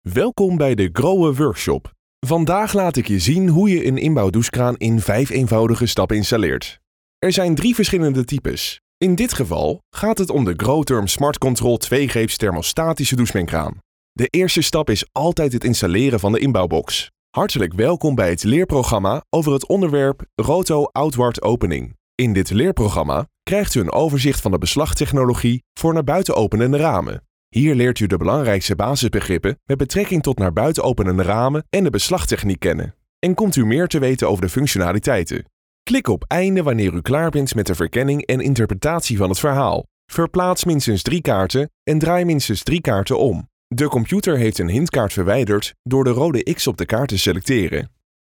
Welkom bij de Growe Workshop. Vandaag laat ik je zien hoe je een inbouwdouchekraan in 5 eenvoudige stappen installeert. Er zijn 3 verschillende types. In dit geval gaat het om de Growterm Smart Control 2-greeps thermostatische douchemengkraan. De eerste stap is altijd het installeren van de inbouwbox. Hartelijk welkom bij het leerprogramma over het onderwerp Roto Outward Opening. In dit leerprogramma krijgt u een overzicht van de beslagtechnologie voor naar buiten openende ramen. Hier leert u de belangrijkste basisbegrippen met betrekking tot naar buiten openende ramen en de beslagtechniek kennen. En komt u meer te weten over de functionaliteiten. Klik op einde wanneer u klaar bent met de verkenning en interpretatie van het verhaal. Verplaats minstens 3 kaarten en draai minstens 3 kaarten om. De computer heeft een hintkaart verwijderd door de rode X op de kaart te selecteren.